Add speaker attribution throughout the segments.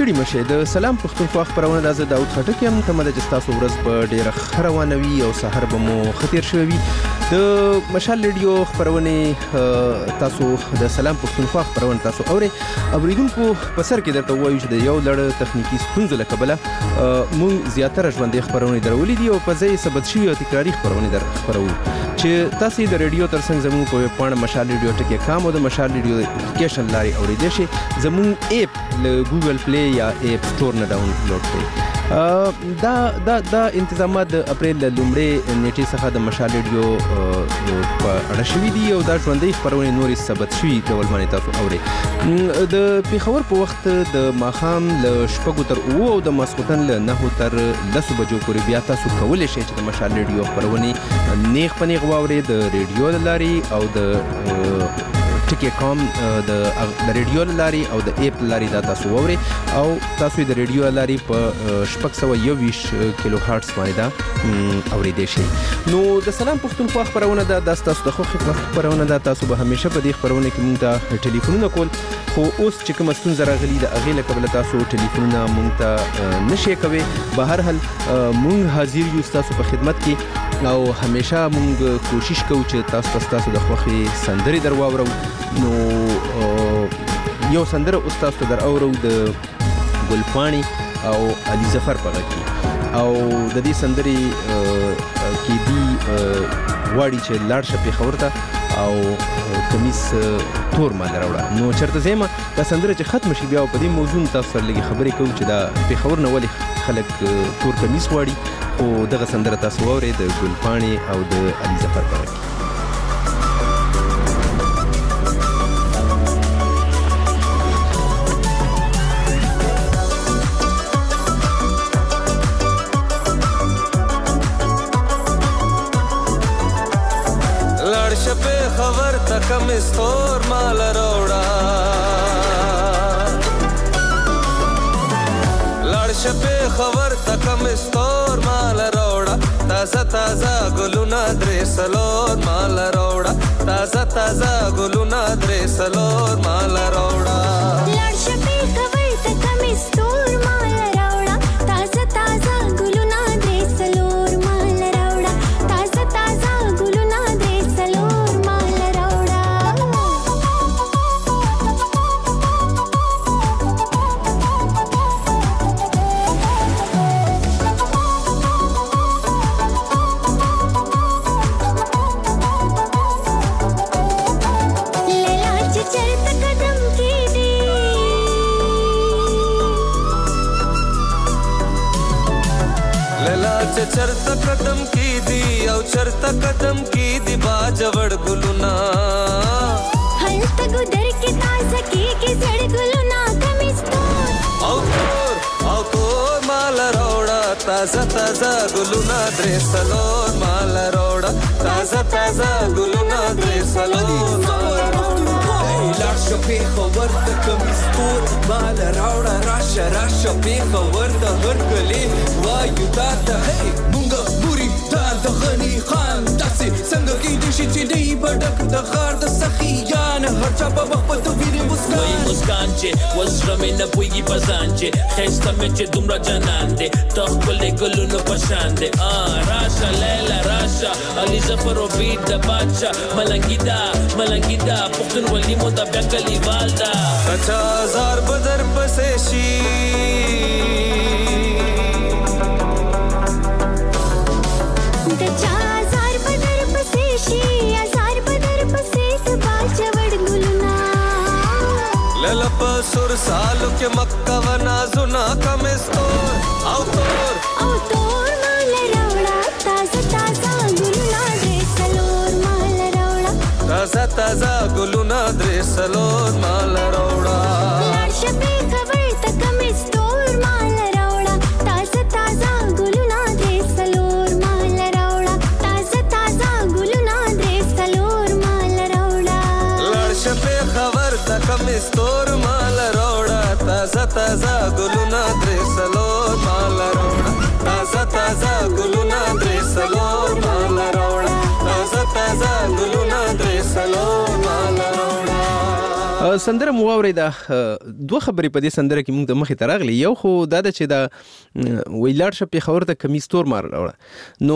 Speaker 1: ستړي مشه د سلام پښتونخوا خبرونه د داود خټک یم ته مده جستاسو ورځ په ډیره خروانوي او سحر به مو خطر شوی د مشال ریډیو خبرونه تاسو د سلام پښتونخوا خبرونه تاسو اوریدونکو په سر کې درته وایو چې د یو لړ تخنیکی ستونزو لکبله مونږ زیاتره ژوندې خبرونه درولې دي او په ځای ثبت شوی او تکراری خبرونه در خبرو چې تاسو د ریډیو ترڅنګ زموږ په پاڼه مشال ریډیو ټکی کام او د مشال ریډیو اپلیکیشن لاري اوریدل شي زموږ اپ له ګوګل پلی یا اپ سٹور نه ډاونلوډ کړئ دا انتظامات د اپریل لومړی نیټې څخه د مشال ریډیو په اړه شوي دي او دا ژوندۍ خبرونه نورې ثبت شوي ډول باندې تاسو اورئ د پیښور په وخت د ماښام له 6 تر 9 او د ماسخوتن له 9 تر 10 بجو پورې بیا تاسو کولی شئ چې د مشال ریډیو خبرونه نیغ په نیغ واورئ د ریډیو له لارې او د ټکی کام د ریډیو لاري او د اپ لاري دا تاسو ووري او تاسو د ریډیو لاري په 621 کیلو هرتز باندې دا اوریدئ شي نو د سلام پښتونخوا خبرونه دا تاسو د خوخه خبرونه دا تاسو به همیشه په دې خبرونه کې مونږ ته ټلیفونونه کول خو اوس چې کوم ستونزه راغلي د اغه لکه بل تاسو ټلیفونونه مونږ ته نشي کوي به هر حال مونږ حاضر یو تاسو په خدمت کې او همیشه مونږ کوشش کوو چې تاسو د خوخه سندري درواورو نو یو سندره استاد در اورو د ګلپانی او علي ظفر په غږ او د دې سندري کې دی واړی چې لاړ شپې خبرته او کمیس تور مال راوړه نو چرته زما دا سندره چې ختم شي بیا په دې موضوع تاسو سره لګي خبرې کوم چې دا په خبر نه ولي خلک تور کمیس واړي او دغه سندره تاسو ووري د ګلپانی او د علي ظفر په غږ
Speaker 2: خبر تکم استور مال روڑا لڑش پہ خبر تکم استور مال روڑا تازہ تازہ گلونا درے سلور مال روڑا تازہ تازہ گلونا درے سلور مال روڑا
Speaker 3: لڑش پہ خبر تکم استور مال روڑا تازہ تازہ گلونا درے سلور مال روڑا تازہ تازہ گلونا درے سلور
Speaker 2: چرتا قدم کی دی او چرتا قدم کی دی باجوڑ گلونا
Speaker 3: ہلتا گدر کے تازہ کی زڑ گلونا کمستور
Speaker 2: او تور مال روڑا تازہ تازہ گلونا درے سلور مال روڑا تازہ تازہ گلونا درے سلور مال روڑا
Speaker 4: لاشا پی خبر دا کمستور مال روڑا راشا راشا پی خبر دا هرگلی وایو داتا ہے مونگا موری دال دا غنی خان داسی سنگا کی دیشی چی نئی بڑک دا غار دا سخیان ہر چا با وقت تو ویری مسکان
Speaker 5: وی مسکان چے وزر میں نبویگی پزان چے خیستا میں چے دمرا جنان دے تخبلے گلونو پشان دے راشا لیلا راشا علی ظفر و بیت دا بادشاہ ملنگی دا پختن ولی مودا بیانگلی والدا
Speaker 2: کچا ہزار بدر پسیشی للپ سر سالو کے مکہ و نازونا کمستور او تور
Speaker 3: مال روڑا تازہ تازہ گلونا درے سلور مال روڑا
Speaker 2: تازہ تازہ گلونا درے سلور مال روڑا
Speaker 3: لڑش پہ خبر تکم استور مال روڑا تازہ تازہ گلونا درے سلور مال روڑا تازہ تازہ گلونا درے سلور مال روڑا
Speaker 2: لڑش پہ خبر تکم استور مال روڑا تازہ تازہ گلونا درے سلور مال روڑا تازہ تازہ گلونا درے سلور مال روڑا تازہ تازہ گلونا درے سلور مال روڑا
Speaker 1: سندره مو اورېده دوه خبرې په دې سندره کې موږ د مخې ته راغلي. یو خو دا ده چې دا ویلاړ شه پېښور ته کمیس تور مار راوړه. نو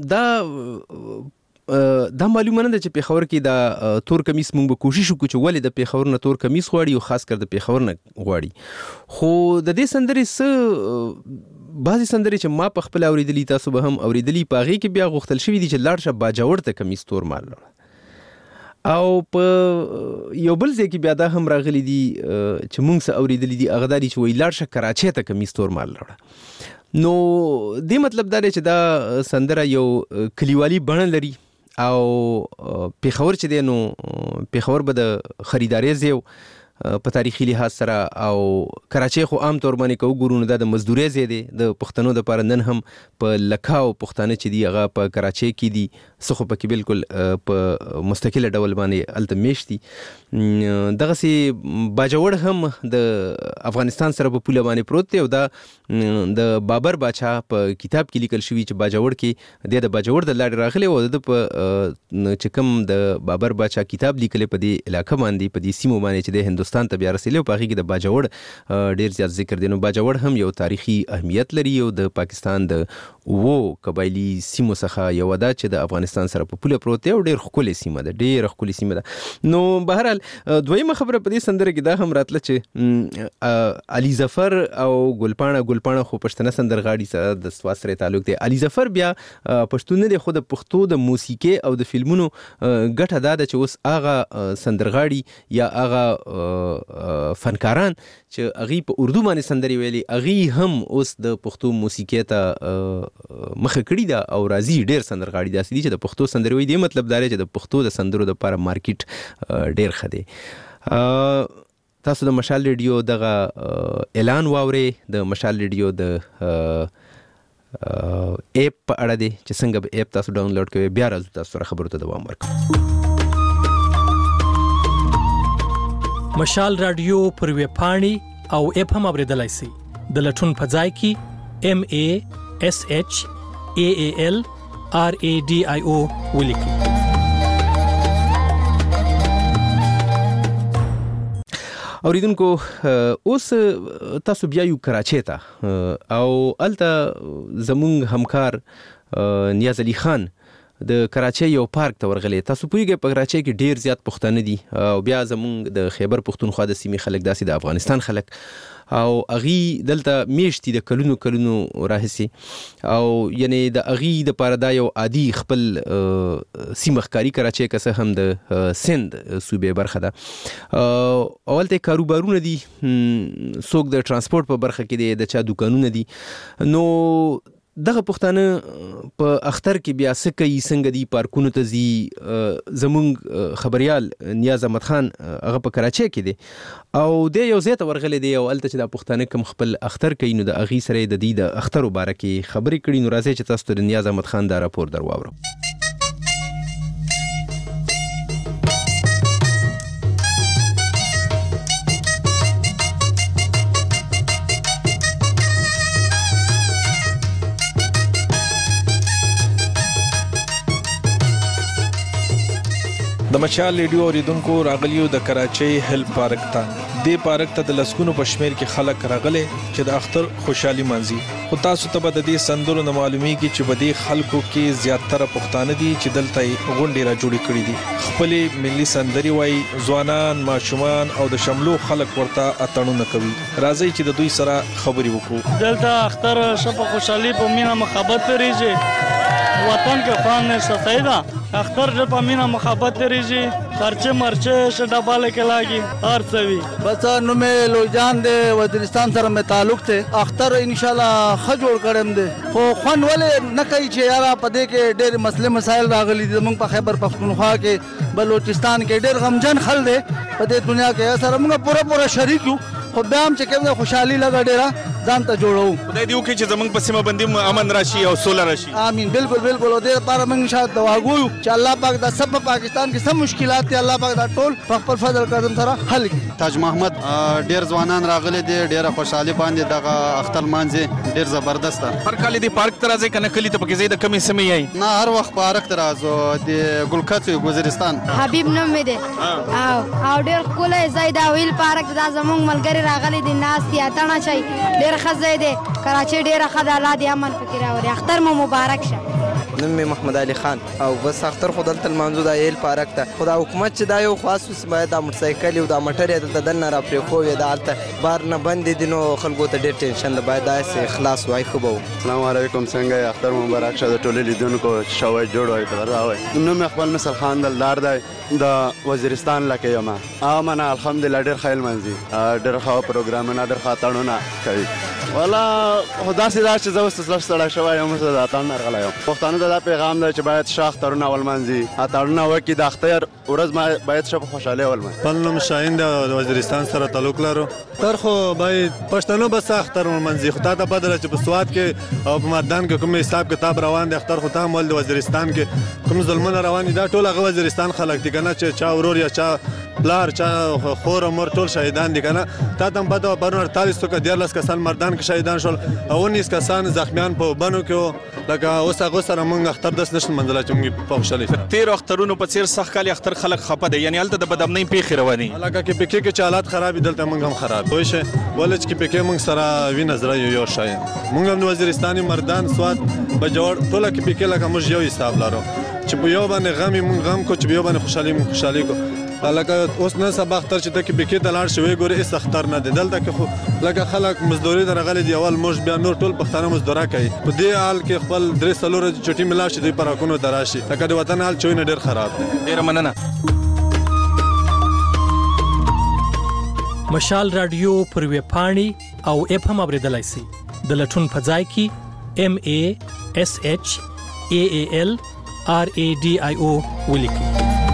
Speaker 1: دا معلومه نه ده چې پېښور کې دا تور کمیس موږ به کوشش وکړو چې ولې د پېښور نه تور کمیس غواړي او خاص کر د پېښور نه غواړي. خو د دې سندرې بعضې سندرې چې ما په خپل اورېدلي، تاسو به هم اورېدلي، په هغې کې بیا غوښتل شوي دي چې لاړ شه باجوړ ته کمیس تور مار راوړه. او په یو بل ځای کې بیا دا هم راغلي دي چې موږ څه اورېدلي دي، هغه دا دي چې وایي لاړ شه کراچۍ ته کمیس تور مال راوړه. نو دې مطلب دا دی چې دا سندره یو کلیوالي بڼه لري او پېښور چې دی نو پېښور به د خریدارۍ ځای په تاریخي لحاظ سره، او کراچۍ خو عام طور باندې که وګورو نو دا د مزدورۍ ځای دی د پښتنو دپاره. نن هم په لکاو پښتانه چې دي هغه په کراچۍ کې دي، څه خو پکې بالکل په مستقله ډول باندې هلته میشت دي. دغسې باجوړ هم د افغانستان سره په پوله باندې پروت دی او دا د بابر باچا په کتاب کې لیکل شوي چې باجوړ کې دی د باجوړ د لارې راغلی او د په چې کوم د بابر باچا کتاب لیکلی په دې علاقه باندې، په دې سیمو باندې چې د هندوستان ته بیا رسېدلی او په هغې کې د باجوړ ډېر زیات ذکر دی. نو باجوړ هم یو تاریخي اهمیت لري او د پاکستان د قبایلي سیمو څخه یوه ده چې د افغانستان سره په پوله پروت دی او ډېر ښکلې سیمه ده، ډېره ښکلې سیمه ده. نو بهرحال دویمه خبره په دې سندره کې دا هم راتله چې علي ظفر او ګلپاڼه خو پښتنه سندرغاړي سره د سوات سره تعلق دی. علي ظفر بیا پښتون نه دی، خو د پښتو د موسیقۍ او د فلمونو ګټه دا ده چې اوس هغه سندرغاړي یا هغه فنکاران چې هغوی په اردو باندې سندرې ویلي، هغوی هم اوس د پښتو موسیقۍ ته مخه کړي ده او راځي. ډېر سندرغاړي داسې دي چې د پښتو سندرې وایي. دې مطلب دا دی چې د پښتو د سندرو دپاره مارکیټ ډېر ښه دی. تاسو د مشال ریډیو دغه اعلان واورئ، د مشال ریډیو د ایپ په اړه دی چې څنګه به ایپ تاسو ډاونلوډ کوئ. بیا راځو تاسو سره خبرو ته دوام ورکوو.
Speaker 6: مشال رادیو پر ویب پاڼې او اپ هم اورېدلای شئ. د لټون په ځای کې MASHALRADIO ولیکئ. اوریدونکو اوس تاسو بیا یو کراچۍ ته او هلته زمونږ همکار نیاز علي خان د کراچۍ یو پارک ته ورغلی. تاسو پوهیږئ په کراچۍ کې ډېر زیات پښتانه دي او بیا زمونږ د خیبر پښتونخوا د سیمې خلک داسې د افغانستان خلک او هغوی دلته میشت دي د کلونو راهیسې او یعنې د هغوی دپاره دا یو عادي خپل سیمه ښکاري کراچۍ که څه هم د سند صوبې برخه ده. او هلته کاروبارونه دي، څوک د ټرانسپورټ په برخه کې دی، د چا دوکانونه دي. نو دغه پښتانه په اختر کې بیا څه کوي، څنګه دي، پارکونو ته ځي. زمونږ خبریال نیاز احمد خان هغه په کراچۍ کې دی او دی یو ځای ته ورغلی دی او هلته چې دا پښتانه کوم خپل اختر کوي نو د هغې سره یې د دوی د اخترو باره کې خبرې کړي. نو راځئ چې تاسو ته د نیاز احمد خان دا راپور در واورو.
Speaker 7: د مشال ریډیو اوریدونکو راغلیو د کراچۍ هل پارک ته. دې پارک ته د لسګونو په شمېر کې خلک راغلي چې د اختر خوشحالي مانځي. خو تاسو ته به د دې سندرو نه معلومیږي چې په دې خلکو کې زیاتره پښتانه دي چې دلته غونډې را جوړې کړي دي. خپلې ملي سندرې وایي، ځوانان، ماشومان او د شملو خلک ورته اتڼونه کوي. راځئ چې د دوی سره خبرې وکړو.
Speaker 8: دلته اختر ښه په خوشحالي په مینه محبت تېرېږي. وطن کې خوند نشته، صحیح ده. اختر ډېر په مینه محبت تېرېږي. خرچې مرچې ښه ډباله کې لاګي، هر څه وي.
Speaker 9: بس نو مې لویجان دی، وزیرستان سره مې تعلق دی. اختر انشاءالله ښه جوړ کړم دی، خو خوند ولې نه کوي چې یاره په دې کې ډېر مسلې مسایل راغلي دي. زموږ په خیبر پښتونخوا کې، بلوچستان کې ډېر غمجن خل دی په دې دنیا کې. سره موږ پوره شریک یو، خو بیا هم چې کوم خوشحالي لګه ډېره ځان ته جوړو.
Speaker 7: خدای دې وکړي چې زموږ په سیمه باندې امن راشي او سوله راشي.
Speaker 9: امين. بالکل بالکل. او دې لپاره موږ شاید دعا کوو چې الله پاک دا سب پاکستان کې سم مشکلات دي الله پاک دا ټول په خپل فضل کرم سره حل کړي.
Speaker 10: تاج محمد ډیر ځوانان راغلي دي، ډیره خوشحالي باندې دغه اختر مانځي ډیر زبردست.
Speaker 7: هر کال دې پارک ته راځي کنه کلی ته پکې زید کمی سمې یې؟
Speaker 10: نه هر وخت پارک ته راځو. د ګلکڅ وزیرستان
Speaker 3: حبیب نوم مې دی او ډیر ښکلی ځای دا ویل پارک دا زموږ ملګري راغلي دي ناست دي اتڼه چای ډېر ښه ځای دی. کراچۍ ډېره ښه ده الله دې امن پکې راولي. اختر مو مبارک شه.
Speaker 11: نوم مې محمد علي خان او بس اختر خو دلته لمانځو دا ایل پارک ته. خو دا حکومت چې دا یو خاص باید دا موټرسایکل او دا موټر یې دلته دننه راپرېښوی دا هلته بار نه بند دي نو خلکو ته ډېر ټینشن ده باید داسې خلاص وای ښه به و.
Speaker 10: السلام علیکم. څنګه یې؟ اختر مبارک شه د ټولو لیدونکو شوی جوړ وای ته راوی. نوم مې خپل مثل خان دلدار دی د وزیرستان لکه یم. منه الحمدلله ډېر ښه لمانځي ډېر ښه پروګرامونه ډېر ښه اتڼونه کوي. والا خو داسې ده چې زه اوس ستړی شوی یم اوس د اتڼ نه راغلی یم. پښتانه ته دا پیغام دی چې باید ښه اخترونه ولمانځي اتڼونه وکړي. د اختر ورځ باید ښه په خوشحالۍ ولمانځي.
Speaker 12: خپل نوم شاهین دی د وزیرستان سره تعلق لرو. اختر خو باید پښتنو بس اختر ولمانځي. خو تا ته پته ده چې په سوات کې او په مردان کې کوم حساب کتاب روان دی. اختر خو ته هم ول د وزیرستان کې کوم ظلمونه روان دي دا ټول هغه وزیرستان خلک دي که نه چې چا ورور یا چا پلار چا خور مور ټول شهیدان دي که نه. تا ته هم پته وه پرون 48 څوکه 14 کسان مردان کې شهیدان شول او 19 کسان زخمیان په بنو کې وو. لکه اوس هغو سره موږ اختر داسې نشو لمانځلی چې موږ په خوشحالۍ سره.
Speaker 7: تېرو اخترونو په څېر سخت کال اختر خلک خفه دی یعنې هلته د بدامنۍ پیښې روانې.
Speaker 12: لکه کې پکې کې چې حالات خراب دي دلته موږ هم خراب پوه شئ. ولې چې کې پکې موږ سره وینه زړه یو شی موږ هم د وزیرستان مردان سوات بجوړ ټوله کې پکې لکه موږ یو حساب لرو چې په یو باندې غم موږ غم کو چې په یو باندې خوشحالي موږ خوشحالي کو. لکه اوس نه سبا اختر چې ته کې پکې ته لاړ شې وایې ګورې هېڅ اختر نه دی. دلته کې خو لکه خلک مزدوري ته راغلي دي اول موږ بیا نور ټول پښتانه مزدوره کوي. په دې حال کې خپل 3-4 ورځې چټي ملاو شي دوی پارکونو ته راشي. لکه د وطن حال چې وینه ډېر خراب دی.
Speaker 7: ډېره مننه.
Speaker 13: مشال رادیو پر ویب پاڼې او اپ هم اورېدلی سئ. د لټون په ځای کې MASHAALRADIO ولیکئ.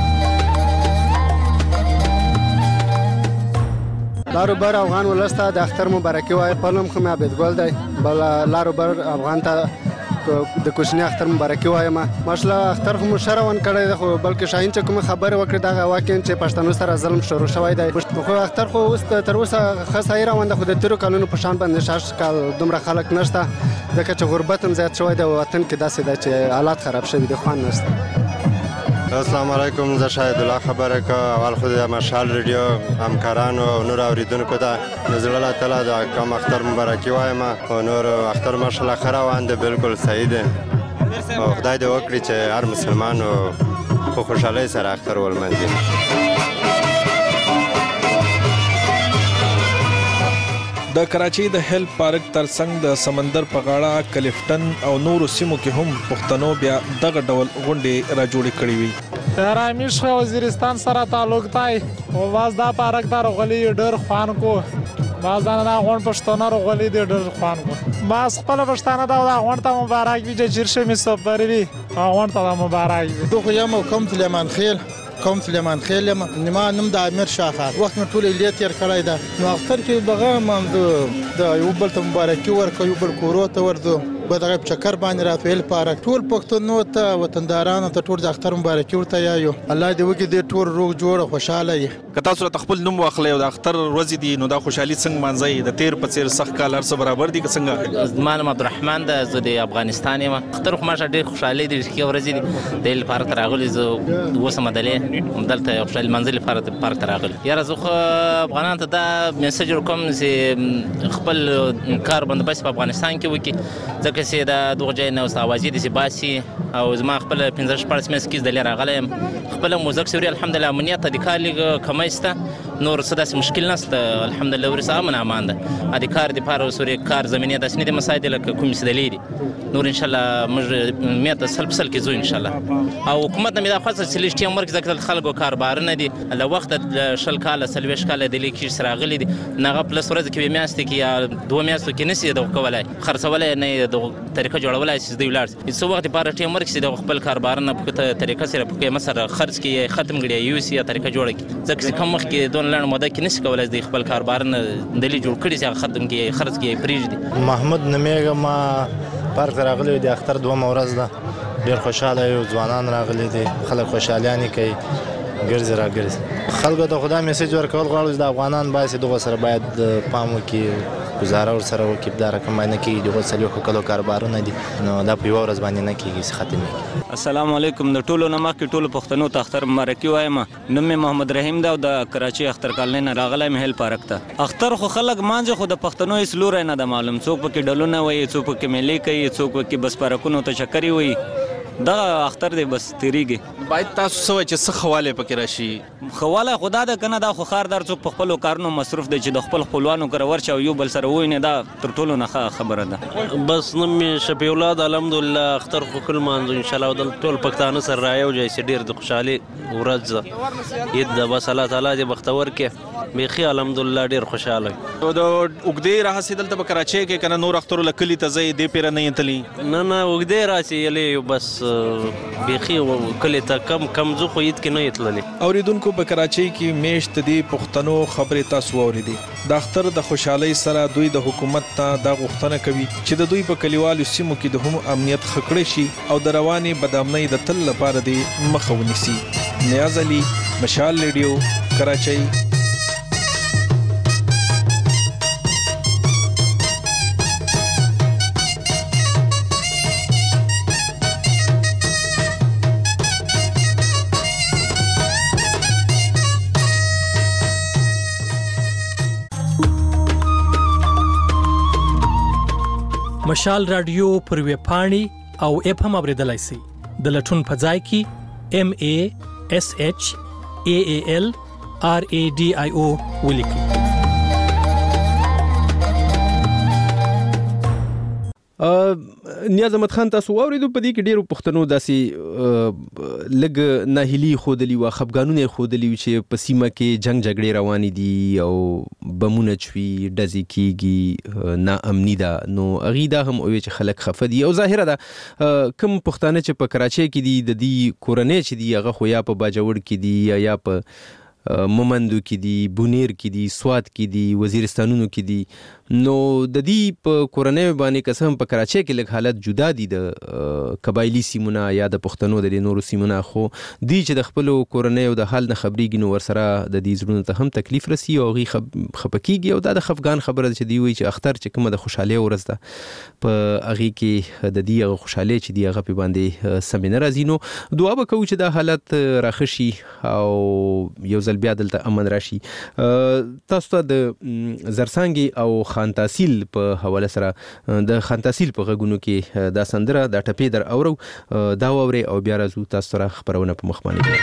Speaker 14: لاروبر افغان ولس ته د اختر مبارکي وایي. خپل نوم خو مې عبدګل دی. بل لاروبر افغان ته د کوچني اختر مبارکي وایم. ماشاءالله اختر خو مو ښه روان کړی دی خو بلکې شاهین چې کومې خبرې وکړې دغه واقعا چې پښتنو سره ظلم شروع شوی دی. خو اختر خو اوس تر اوسه ښه صحیح روان دی خو د تېرو کلونو په شان باندې شاش کال دومره خلک نشته ځکه چې غربت هم زیات شوی دی او وطن کې داسې ده چې حالات خراب شوي دي خوند نشته.
Speaker 10: السلام علیکم. زه شاهد الله خبره کوم. اول خو د مشال ریډیو همکارانو او نور اوریدونکو ته د زړه له تله د کوم اختر مبارکي وایم او نور اختر ماشاءالله ښه روان دی بالکل صحیح دی او خدای دې وکړي چې هر مسلمان په خوشحالۍ سره اختر ولمانځي.
Speaker 7: د کراچۍ د هیل پارک ترڅنګ د سمندر په غاړه کلیفټن او نورو سیمو کې هم پښتنو بیا دغه ډول غونډې را جوړې کړې وي.
Speaker 15: رامیش وزیرستان سره تعلق دی او باز دا پارک ته راغلي ډېر خوند کو. باز دا غونډ پښتانه راغلي دي ډېر خوند کو. باز خپل پښتانه دا غونډ ته مبارک وي چې چیرشه می سفر وي غونډ ته مبارک وي.
Speaker 16: دوه یم کوم سلیمان خیل کوم سلیمان خیل یم نیمه نوم د امیر شاه خان وخت مې ټول لیت تیر کړی ده نو اختر کې دغه منځ د یو بل ته مبارکي ورکوي یو بل کورو ته ورځو به دغه چکر باندې رافیل پارک ټول پښتنو ته وطندارانو ته ټول د اختر مبارکي ورته یایو. الله دې وکړي دې ټول روغ جوړ خوشاله وي.
Speaker 7: که تاسو راته خپل نوم واخلئ او د اختر ورځې دي نو دا خوشحالي څنګه مانځئ د تیر په څېر سخت کال هر څه برابر دي که څنګه؟
Speaker 17: زما نوم عبدالرحمن ده زه د افغانستان یم. اختر خو ماشه ډېر خوشحالي دي ښې ورځې دي د هیل پارک ته راغلي زه اوس هم دلې همدلته یو خوشحالي لمانځلو لپاره پارک ته راغلي. یاره زه خو افغانانو ته دا میسج ورکوم چې خپل کار بندوبست په افغانستان کې وکړي ځکه چې دا دغه ځای نه اوس اوازې داسې باسي او زما خپل 15-16 میاشتې کې دلې راغلی یم. خپله موزک سوري الحمدلله امنیت د کار لږ کمی شته نور څه داسې مشکل نشته الحمدلله وروسته امن امان ده. د کار دپاره سوري کار زمینې داسې نه دي مساعدې لکه کومې چې دلې دي نور انشاءالله موږ امنیت ته سل په سل کې ځو انشاءالله. او حکومت نه مې دا خوښه چې لږ ټیم ورکړي ځکه د خلکو کاربارونه دي له وخته 20 کاله 40 کاله دلې کې راغلي دي هغه پلس ورځې کې یوې میاشتې کې یا 2 میاشتو کې نشي دغه کولی خرڅولی نه یې دغه طریقه جوړولی چې دوی ولاړ شي څه وخت دپاره ټیم ورکړي چې د خپل کاربارونه په طریقه سره په قیمت سره خرڅ کړي یا ختم کړي یا یوسي یا طریقه جوړه کړي ځکه چې کم مخکې دونه دونه لنډه موده کې نشي کولای د خپل کاروبار نه دلی جوړ کړي چې ختم کې خرڅ کې پرېږدي.
Speaker 18: محمود نومیږم، ما پارک ته راغلی د اختر 2 ورځ ده. ډېر خوشحاله یو، ځوانان راغلي دي، خلک خوشحالیانې کوي، ګرځي راګرځي. خلکو ته خو دا میسیج ورکول غواړو چې د افغانان باید دغو سره باید پام وکړي، ګزاره ورسره وکړي. دا رقم باندې نه کېږي، دغو څلوېښتو کلو کاروبارونه دي، نو دا په یوه ورځ باندې نه کېږي چې ختمېږي.
Speaker 19: السلام علیکم. د ټولو نه مخکې ټولو پښتنو ته اختر مبارکي وایم. نوم مې محمد رحیم ده او د کراچۍ اختر کالنۍ نه راغلی یم هیل پارک ته. اختر خو خلک مانځي، خو د پښتنو هېڅ لوری نه ده معلوم. څوک پکې ډلونه وایي، څوک پکې میلې کوي، څوک پکې بس پارکونو ته چکرې وایي. دغه اختر دی بس تیریږي.
Speaker 7: باید تاسو څه وایي چې څه خواله پکې راشي؟
Speaker 19: خواله خو دا ده که نه، دا خو ښاردار څوک په خپلو کارونو مصروف دی چې د خپل خپلوانو کره ورشي او یو بل سره وویني، دا تر ټولو نه ښه خبره ده.
Speaker 20: بس نوم مې شفیع الله ده. الحمدلله اختر خو ښه لمانځو انشاءالله، او دلته ټول پښتانه سره رایو جای چې ډېر د خوشحالۍ ورځ ده، عید ده. بس الله تعالی دې بختور کړي، بیخي الحمدلله ډېر خوشحاله.
Speaker 7: د اوږدې راهسې دلته په کراچۍ کې که نه نور اخترو له کلي ته ځئ، دې پیره نه یې تلي؟
Speaker 20: نه اوږدې راسې یلی، بس بیخي کلي ته کم ځو، خو عید کې نه یې تللي.
Speaker 7: اوریدونکو په کراچۍ کې میشت دي پښتنو خبرې تاسو واورېدې. د اختر د خوشحالۍ سره دوی د حکومت ته دا غوښتنه کوي چې د دوی په کلیوالو سیمو کې د هم امنیت ښه کړی شي او د روانې بدامنۍ د تل لپاره دې مخه ونیسي. نیاز علي، مشال ریډیو، کراچۍ.
Speaker 13: مشال رادیو پر ویب پاڼې او اپ هم اوریدلای شئ. د لټون په ځای کې MASHALRADIO ولیکئ.
Speaker 6: نیاز احمد خان، تاسو واوریدو په دې کې ډیرو پښتنو داسې لږ ناهیلي ښودلي وه، خفګانونه یې ښودلي وو چې په سیمه کې جنګ جګړې روانې دي او بمونه چوي، ډزې کېږي، ناامني ده. نو هغوی دا هم وویل چې خلک خفه دي او ظاهره ده کوم پښتانه چې په کراچۍ کې دي، د دې کورنۍ چې دي هغه خو یا په باجوړ کې دي یا په مومندو کې دي، بونیر کې دي، سوات کې دي، وزیرستانونو کې دي. نو د دې په کورنۍ باندې که څه هم په کراچۍ کې لږ حالت جدا دي د قبایلي سیمونه یا د پښتنو د نورو سیمونه، خو دوی چې د خپلو کورنیو د حال نه خبرېږي نو ورسره د دې زړونو ته هم تکلیف رسي او هغوی خفه کېږي. او دا د خفګان خبره ده چې دوی وایي چې اختر چې کومه د خوشحالۍ ورځ ده، په هغې کې د دې هغه خوشحالۍ چې دي هغه پې باندې سمې نه راځي. نو دعا به کوو چې دا حالت راښه شي او یو ځل بیا دلته امن راشي. تاسو ته د زرڅانګې او خان تحصیل په حواله سره د خان تحصیل په غږونو کې دا سندره دا ټپې در اورو، دا واورئ او بیا راځو تاسو سره خپرونه په مخ باندې کوو.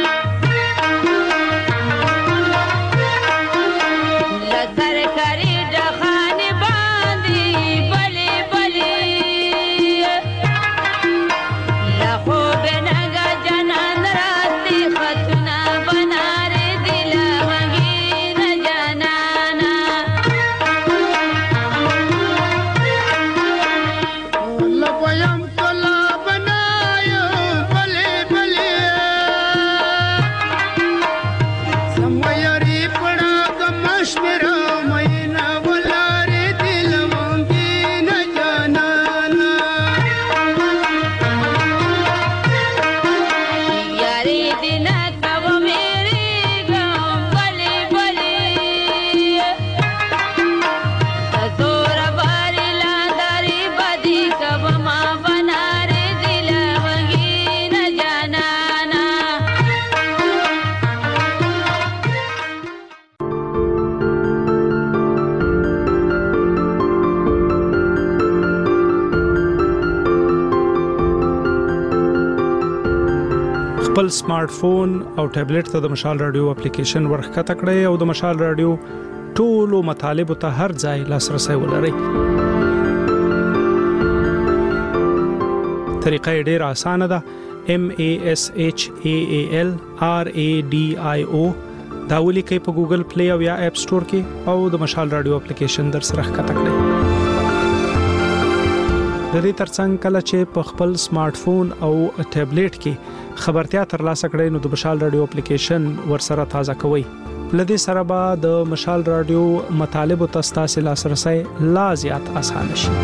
Speaker 21: सरकारी خپل سمارټ فون او ټابلیټ ته د مشال رادیو اپلیکیشن ورښکته کړئ او د مشال رادیو ټولو مطالبو ته هر ځای لاسرسی ولرئ. طریقه یې ډېره اسانه ده. MASHALRADIO دا ولیکئ په ګوګل پلی او یا اپ سٹور کې او د مشال رادیو اپلیکیشن در سره ښکته کړئ. د دې ترڅنګ کله چې په خپل سمارټ فون او ټابلیټ کې خبرتیا ترلاسه کړئ نو د مشال رادیو اپلیکیشن ورسره تازه کوئ. لدې سره به د مشال رادیو مطالبو ته ستاسو لاسرسی لا زیات اسانه شي.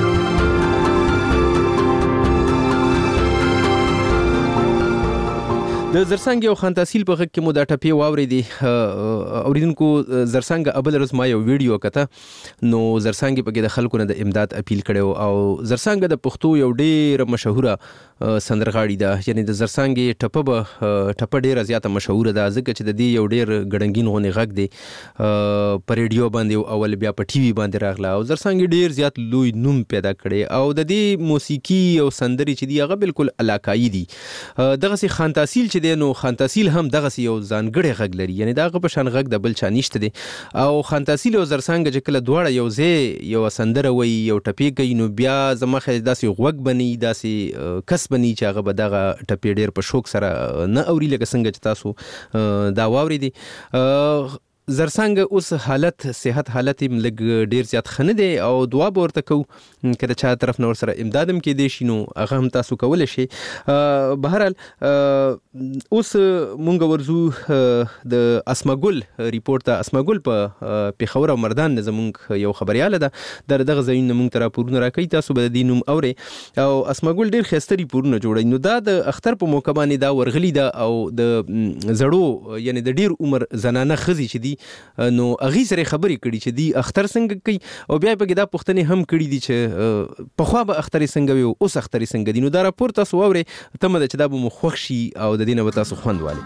Speaker 6: د زرسنګ یو خان تحصیل په غږ کې مو دا ټپې واورېدې. اوریدونکو زرسنګ ابل روز ما یو ویډیو کته نو زرسنګ په کې د خلکو نه د امداد اپیل کړو او زرسنګ د پښتو یو ډېر مشهوره سندرغاړي ده. یعنی د زرسنګ ټپه ډېره زیاته مشهوره ده ځکه چې د دې یو ډېر ګډنګین غونې غږ دی په ریډیو باندې اول بیا په ټي وي باندې راغله او زرسنګ ډېر زیات لوی نوم پیدا کړي او د دې موسیقي او سندري چې دی هغه بالکل علاقايي دي. دغه سي خان تحصیل چې نو خان تحصیل هم دغه یو ځانګړی غږ لري. یعنی دغه په شان غږ د بل چا نشته دی او خان تحصیل او زرسنګ چې کله دواړه یو ځای یو سندره وي یو ټپې کوي نو بیا زمخه داسې غوږ بني داسې کس بني چې هغه به دغه ټپې ډېر په شوق سره نه اوري لکه څنګه چې تاسو دا واورېدي. زرسنګ اوس صحت حالت لګ ډیر زیات خنه دی او دعا به ورته کو کله چا طرف نور سره امدادم کې دی شنو هغه هم تاسو کولای شئ. بهرحال اوس مونږ ورزو د اسماګل ریپورت ته. اسماګل په پیښور او مردان زمونږ یو خبرياله ده دغه ځایونه مونږ ته راپورونه راکوي. تاسو به د نوم اورئ او اسماګل ډیر خسته ریپورونه جوړوي. نو دا د اختر په موقع باندې دا ورغلی ده او د زړو یعنی د ډیر عمر زنانه خزي چې دی نو اغي سره خبرې کړي چې دی اختر څنګه کوي او بیا په کې دا پوښتنه هم کړي دي چې په خوا به اختر څنګه وي او اوس اختر څنګه دي. نو دا راپور تاسو واورئ تمه ده چې دا به مو خوښ شي او د دې نه به تاسو خوند والي.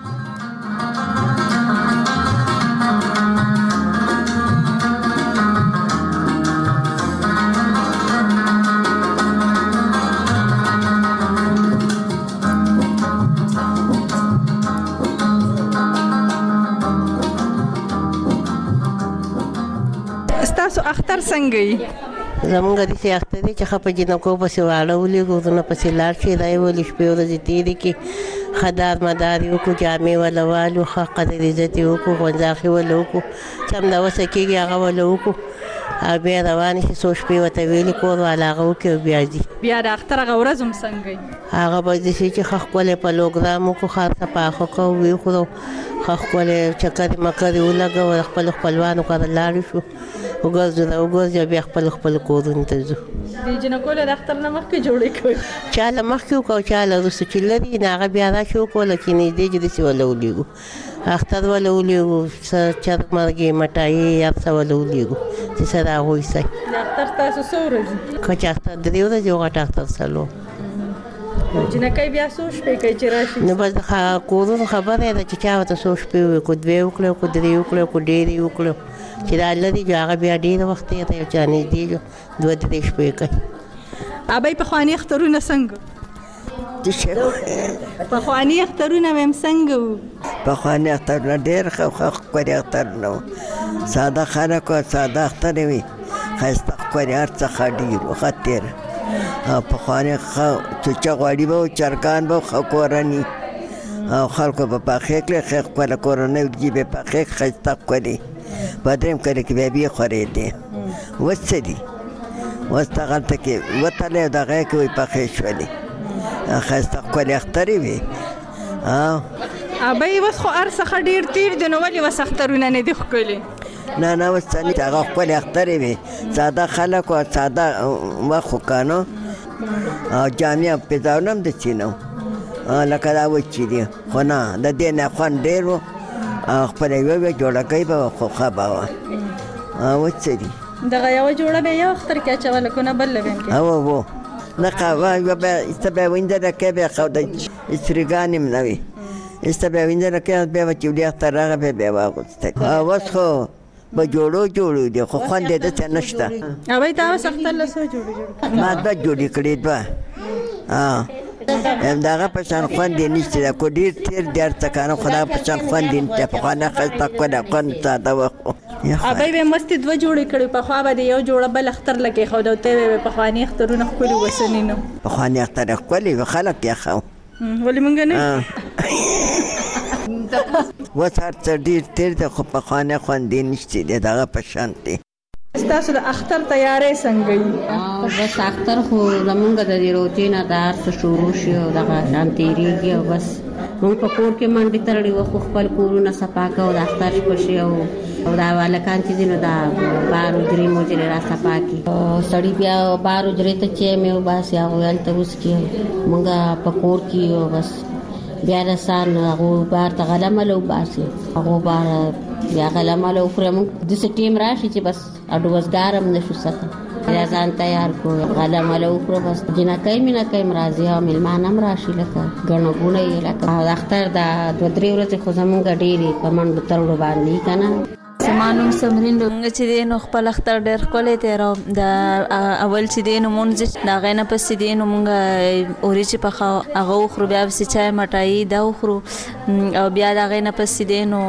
Speaker 22: تاسو اختر څنګه یې؟
Speaker 23: زمونږ د سي اختر دی چې خپه جنکو پسې واړولې ګوزونه پسې لاړ شي دا یې ولې شپې ورځې تېرې کې خدار مدار یې وکړو جامې وله والو ښه قدر عزت یې وکړو غونځاخې وله وکړو چمداوسه کېږي هغه وله وکړو او بیا روانې شي څو شپې ورته ویلې کور والا هغه وکړي او بیا ځي.
Speaker 22: بیا د اختر هغه ورځ هم څنګه یې؟
Speaker 23: هغه به داسې چې ښه ښکلی پروګرام وکړو ښار ته پاخه کړو ویې خورو ښه ښکلی چکرې مکرې ولګوو د خپلو خپلوانو کره لاړې شو وګرځو بیا خپل کورونو ته ځو.
Speaker 22: د جنکو له اختر نه مخکې جوړې کوي؟
Speaker 23: چا له مخکې وکړو چا له وروسته چې لري نه هغه بیا راشي وکړو چې نږدې چې داسې وله ولیږو اختر وله ولیږو څه چرګ مرګې مټایي هر څه وله ولیږو چې څه د هغوی څه.
Speaker 22: د اختر تاسو څو ورځې؟
Speaker 23: که چې اختر 3 ورځې او غټ اختر څلور.
Speaker 22: جنکۍ بیا څو شپې کوي چې راشي؟
Speaker 23: نو بس د کورونو خبره ده چې چا ورته څو شپې وکړو 2 وکړو که 3 وکړو که ډېرې وکړو چې دا لري جو هغه بیا ډېره وخت تېر یو چا نږدې جو 2-3 شپې کوي.
Speaker 22: ابۍ پخواني اخترونه څنګه؟ پخواني اخترونه مې هم څنګه وو؟
Speaker 23: پخواني اخترونه ډېر ښکلي اخترونه وو. ساده خلک وو ساده اختر وي ښایسته ښکلي هر څه ښه ډېر وو ښه تېر او پخواني ښه چوچه غوړي به وو چرګان به وو ښه کورني او خلکو به پخې کړې ښه ښکله کورنۍ ورجې به پخې ښایسته ښکلي په درېیم کلي کې بیا بیا خورېدې. اوس څه دي اوس دغلته کې وتلی او دغه کې وایي پخې شولې ښایسته ښکلې اخترې وې.
Speaker 22: ابۍ اوس خو هر څه ښه ډېر تېر دي نو ولې اوس اخترونه نه دي ښکلي؟
Speaker 23: نه اوس څه نه هغه ښکلې اخترې وې ساده خلک وو ساده وخت وو که نو او جامې او پیزاونه هم داسې نه وو لکه دا اوس چې دي خو نه د دې نه خوند ډېر وو او خپله یوه جوړکۍ به وه خو ښه به وه. اوس څه دي
Speaker 22: دغه یوه جوړه به یو اختر کې اچوله که نه بله به هم کې؟
Speaker 23: هو نه قهوه یوه به ایسته به یې وینځله کې بیا د استریګان هم نه وي ایسته به یې وینځله کې بیا به چې ولي اختر راغی بیا به یې واغوستل. اوس خو به جوړو دي خو خوند یې داسې نشته.
Speaker 22: ابۍ تا اوس اختر له څو جوړې؟
Speaker 23: ما 2 جوړې کړې 2 دغه په شان خوند یې نشته ده، کو ډېر تېر دی هر څه کنه، خو دغه په شان خوند یې نشته. پخوانه ښایسته ښکلی خوند ساده وه.
Speaker 22: ابۍ به مستې دوه جوړې کړې، پخوا به د یو جوړه بل اختر له کېښود او ته به پخواني اخترونه ښکلي وسني نو
Speaker 23: پخواني اختر یې ښکلي وي، خلک یې ښه و.
Speaker 22: ولې مونږ نه
Speaker 23: اوس هر څه ډېر تېر دی، خو پخوانی خوند یې نشته دی دغه په شان دی.
Speaker 22: ستاسو د اختر تیاری څنګه وي؟
Speaker 2: بس اختر خو زمونږ د دې روتۍ نه د هر څه شروع شي او دغه شان تېرېږي او بس مونږ په کور کې منډې تړلې وو، خو خپل کورونه صفا کوو د اختر شپه شي او دا هلکان چې دي نو دا بار حجرې مجرې را صفا کړي. سړي بیا بار حجرې ته چای مې وباسي، هغوی هلته وڅکي، مونږ په کور کې یو. بس بیا د سهار نه هغو بار ته غله مله وباسي، هغو بار بیا غله مله وخوري. مونږ داسې ټیم راشي چې بس اډوزګار هم نه شو څکه، بیا ځان تیار کړو، غله مله وخورو. بس جنکۍ مینکۍ هم راځي او مېلمانه هم راشي، لکه ګڼه ګوڼه یې لکه د اختر دا 2-3 ورځې خو زمونږ ډېرې په منډو ترړو باندې که نه.
Speaker 4: زما نوم سمرین دی. موږ چې دی نو خپل اختر ډېر ښکلی تېروو. د اول چې دی نو مونځ د هغې نه پسې دی نو مونږ وریجې پخوو، هغه وخورو، بیا پسې چای مټایي دا وخورو او بیا د هغې نه پسې دی نو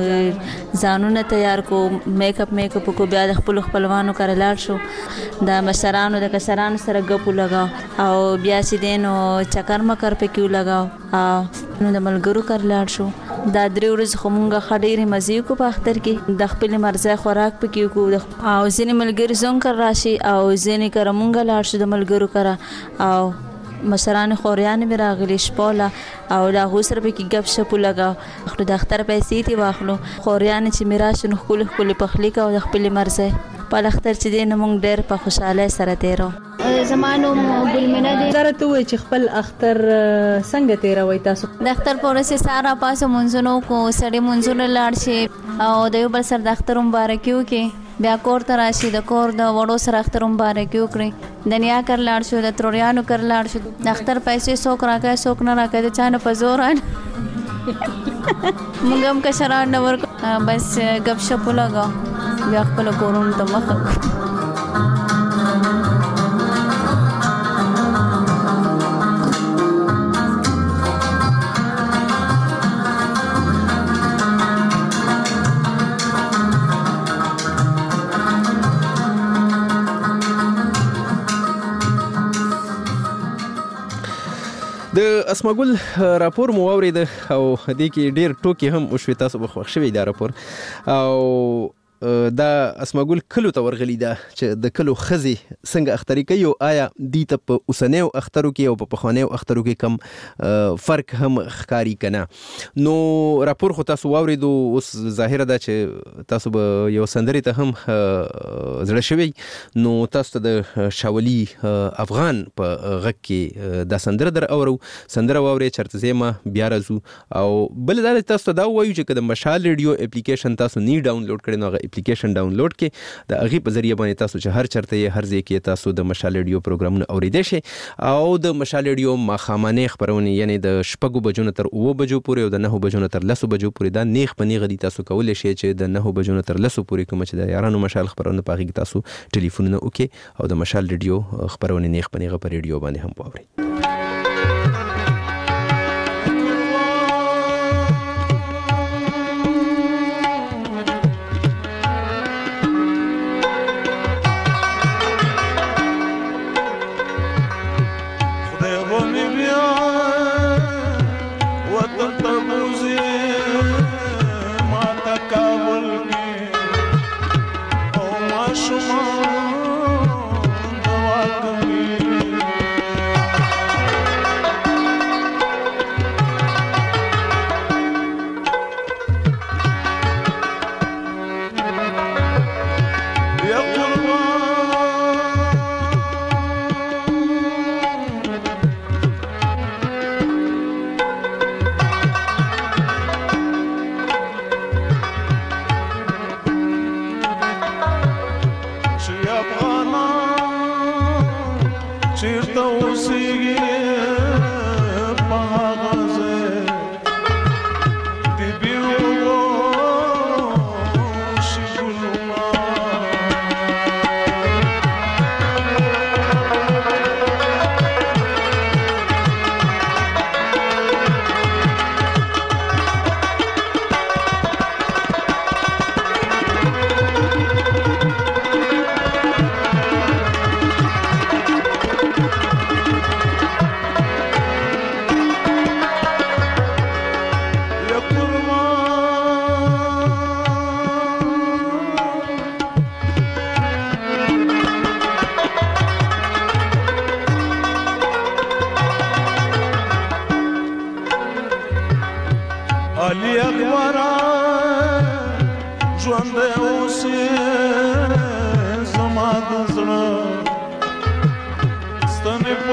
Speaker 4: ځانونه تیار کړو، میک اپ وکړو، بیا د خپلو خپلوانو کره لاړ شو، د مشرانو د کشرانو سره ګپ ولګاو او بیا چې دی نو چکر مکر پکې ولګاو او نو د ملګرو کره لاړ شو. دا 3 ورځې خو مونږ ښه ډېرې مزې وکړو په اختر کې، د خپلې مرضی خوراک پکې وکړو او ځینې ملګري زموږ کره راشي او ځینې کره مونږ لاړ شو د ملګرو کره او مشران خوریان مې راغلي شپوله او د هغو سره پکې ګپ شپ ولګاو. د اختر پیسې ترې واخلو، خوریان چې مې راشي نو ښکلي ښکلي پخلي کوو د خپلې مرضی. په اختر چې دی نو مونږ ډېر په خوشحالۍ سره تېروو. زما نوم ګلمینه دی.
Speaker 22: زه راته ووایې چې خپل اختر څنګه تېروئ تاسو؟
Speaker 4: د اختر په ورځ چې سهار راپاسو مونځونه وکړو، سړی مونځونه لاړ شي او د یو بل سره د اختر مبارکي وکړي، بیا کور ته راشي، د کور د وړو سره اختر مبارکي وکړي، د نیا کر لاړ شو، د تروریانو کر لاړ شو، د اختر پیسې څوک راکوي څوک نه راکوي، د چا نه په زور مونږ هم کشران نه ورکړو، بس ګپ شپ ولګاو، بیا خپلو کورونو ته مخه کړو.
Speaker 6: د اسماګل راپور مو واورید او دې کې ډېر ټوکې هم وشوې، تاسو به خوښ شوي دا راپور. او دا اسماګل کلو ته ورغلي ده چې د کلو ښځې څنګه اختري کوي او آیا دوی ته په اوسنیو اخترو کې او په پخوانیو اخترو کې کم فرق هم ښکاري که نه. نو راپور خو تاسو واورېدو، اوس ظاهره ده چې تاسو به یو سندرې ته هم زړه شوي، نو تاسو ته د شاولي افغان په غږ کې دا سندره در اورو، سندره واورئ، چېرته ځې ما بیا راځو. او بله دا تاسو ته دا ووایو چې که د مشال ریډیو اپلیکیشن تاسو نی ډاونلوډ کړئ نو هغه اپلیکیشن ډاونلوډ کې د هغې په ذریعه باندې تاسو چې هر چرته یې هر ځای کې تاسو د مشال ریډیو پروګرامونه اورېدی شئ او د مشال ریډیو ماښامنۍ خپرونې یعنې د 6 بجو نه تر 9 بجو پورې او د 9 بجو نه تر 10 بجو پورې دا نیغ په نیغه دي تاسو کولی شئ چې د 9 بجو نه تر 10 پورې کومه چې د یارانو مشال خپرونه په هغې کې تاسو ټلیفونونه وکړئ او د مشال ریډیو خپرونې نیغ په نیغه په ریډیو باندې هم واورئ.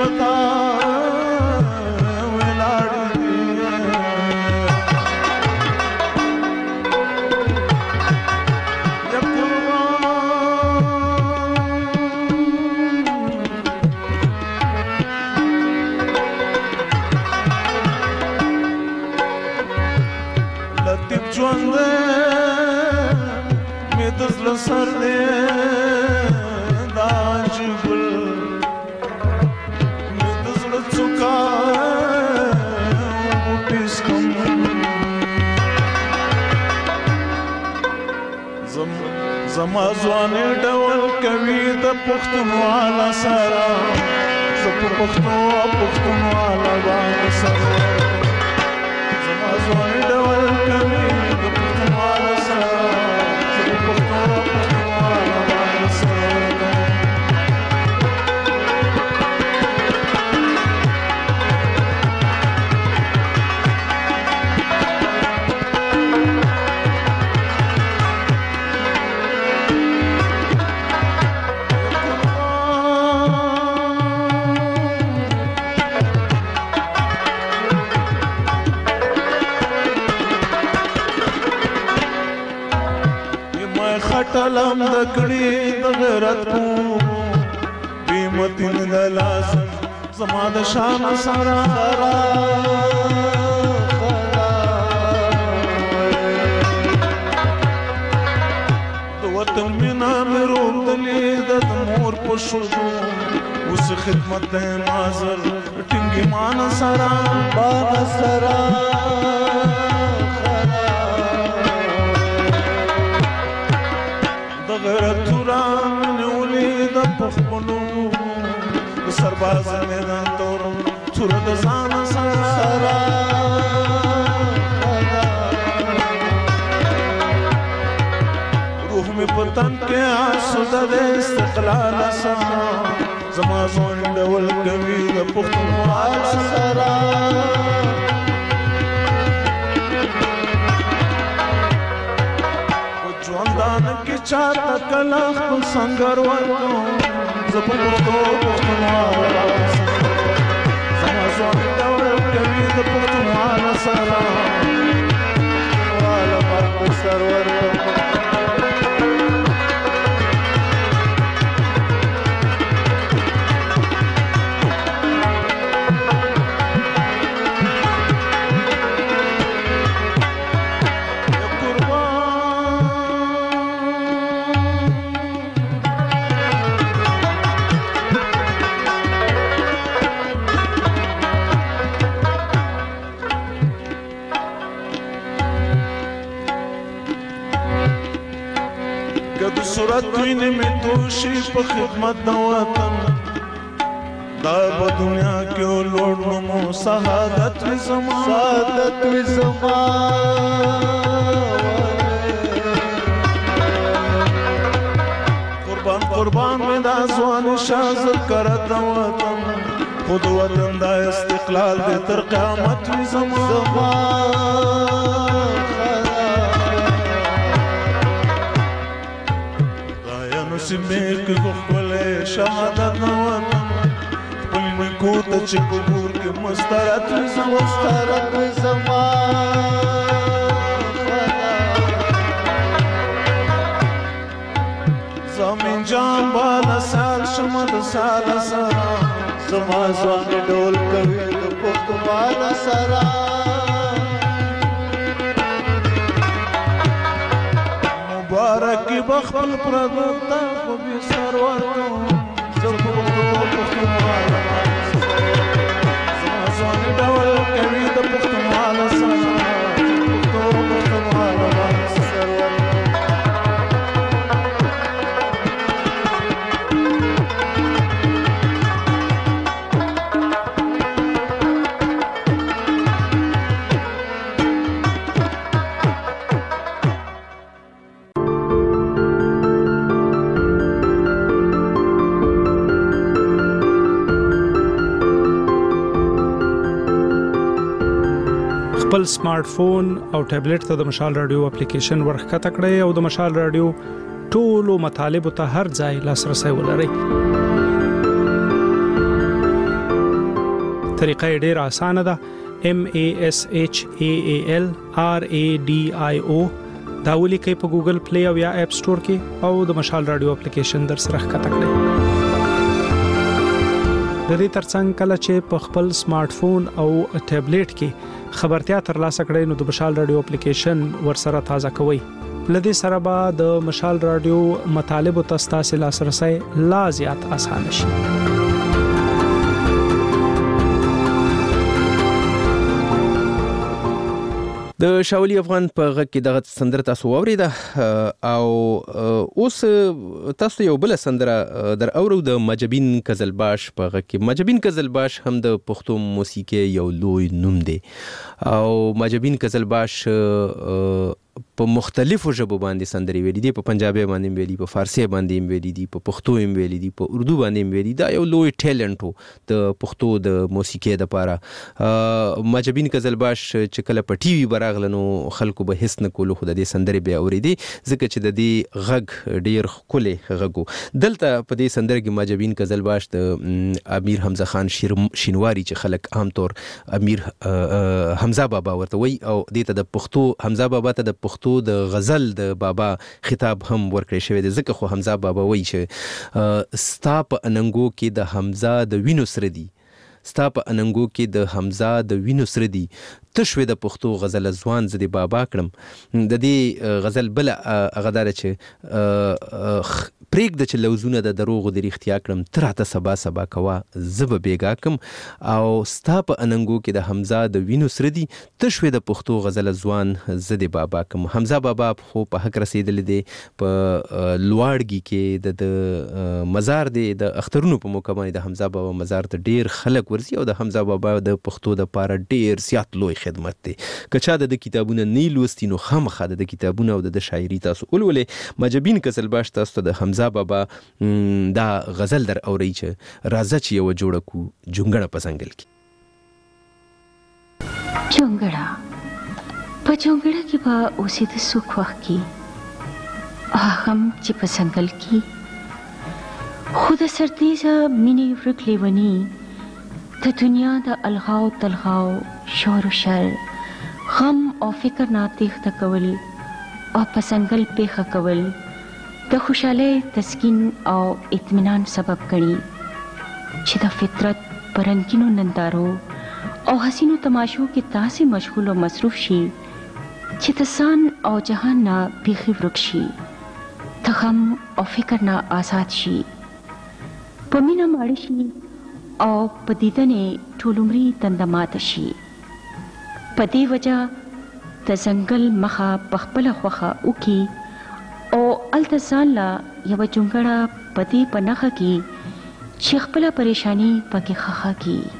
Speaker 1: وتا سر دے داج گل مدزل چکا پیس کم زما ځواني ډول کوي د پښتونوالا سره زه په پښتونوالا باندې سره زما ځواني ډول کوي د پښتونوالا سره خټلم د کړي د غیرت کو قیمتین د لازم زما د شان سره د وطن مینا مې روب دلې د مور په شوزو اوس خدمت د ناظر ټینګي مان سره غیرت توران ولید پخپلو سرباز میدان تور تور د ځان سره روح می پتن کې آسوده د استقلال سره زما ځوان ډول کوي د پښتونوال سره چاته کله خپل سنگر ورکو زه په پښتونوالا زما ځوان ډول کوي د پښتونوالا سره والا په سر ورکو صورت وینه می توشي په خدمت د وطن دا په دنیا کې لوړ نو سعادت وي زما قربان می دا ځوان شازت کړه د وطن خود وطن دا استقلال دې تر قیامت وي زما سمېک خپل شهادت نو خپل نیکو ته چې په ګور کې مسترات زما زمين جان بالا سال شمد سال سرا زما ځوان ډول کوي د پښتونوالا سره مبارکی بخپل پردوتا خو بی سرورو زما پښتونوالا زما ځوان ډول کوي د پښتونوالا سره پښتونوالا سره
Speaker 21: خپل سمارټ فون او ټابلیټ ته د مشال رادیو اپلیکیشن ورخکته کړئ او د مشال رادیو ټولو مطالب ته هر ځای لاسرسي ولرئ طریقه ډیره اسانه ده MASHAALRADIO دا ولیکئ په ګوګل پلی او یا اپ سٹور کې او د مشال رادیو اپلیکیشن در سره ښکته کړئ. د دې ترڅنګ کله چې په خپل سمارټ فون او ټابلیټ کې خبرتیا ترلاسه کړئ نو د مشال رادیو اپلیکیشن ورسره تازه کوئ. لدې سره به د مشال رادیو مطالب او تاسو لاسرسي لا زیات اسانه شي.
Speaker 6: د شاولی افغان په غږ کې دغه سندره تاسو واوریده او اوس تاسو یو بل سندره در اورو د مجبین قزلباش په غږ کې. مجبین قزلباش هم د پښتو موسیقي یو لوی نوم دی او مجبین قزلباش په مختلفو ژبو باندې سندري ویلي دي، په پنجابي باندې ویلي، په فارسی باندې ویلي دي، په پښتو هم ویلي دي، په اردو باندې ویلي. دا یو لوی ټیلنټ د پښتو د موسیقي لپاره. مجبین قزلباش چې کله په ټي وي براغلنو خلکو به هیڅ نه کولو، خو د دې سندري به اورېدي ځکه چې د دې غږ ډیر ښکلی غږ. دلته په دې سندره کې مجبین قزلباش د امیر حمزه خان شینواری چې خلک عام طور امیر حمزه بابا ورته وایي او دې ته د پښتو حمزه بابا ته د پښتو د غزل د بابا خطاب هم ورکړی شوی دی. ځکه خو حمزه بابا وایي چې ستا په اننګو کې د حمزه د وینو سره دي، ستا په اننګو کې د حمزه د وینو سره دي، تشوي د پښتو غزل ځوان زدي بابا کړم. د دې غزل بل غدار چې پریږد چې لوزونه د دروغ د رښتیا کړم، تراته سبا سبا کوا زب بیګا کم او ستا په اننګو کې د حمزه د وینو سره دي، تشوي د پښتو غزل ځوان زدي بابا کم. حمزه بابا خو په حق رسیدل دي په لواړګي کې د مزار دی د اخترونو په موقع باندې د حمزه بابا مزار ته ډیر خلک ورسي او د حمزه بابا د پښتو د پاره ډیر زیات لوی خدمت دی. کچا د کتابونو نه لوستي نو خامخا د کتابونو او د شاعري تاسو ولولې. مجبین قزلباش تاسو د حمزه بابا دا غزل در اوري چې راځه چې یو جوړه کو جونګړه پسنګل کی.
Speaker 5: جونګړه په جونګړه کې به اوسې د سوک وخت کې هم چې پسنګل کی خود سرتیزه مینې ورک لیونی د دنیا د الغاو تلغاو شور و شر غم او فکر نه تیښته کول او پسنګل پیښه کول د خوشحالی تسکین او اطمینان سبب ګڼي چې د فطرت په رنګینو نندارو او حسینو تماشو کې تاسې مشغول او مصروف شي چې د ځان او جهان نه بیخي ورک شي، د غم او فکر نه آزاد شي، په مینه ماړه شي او په دیدنې ټول عمرې تنده ماته شي. په دې وجه د ځنګل مخه په خپله خوښه وکړي او الته ځان له یوه جونګړه په دې په نښه کړي چې خپله پریشاني پکې ښخه کړي.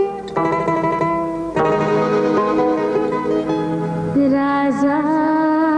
Speaker 3: राजा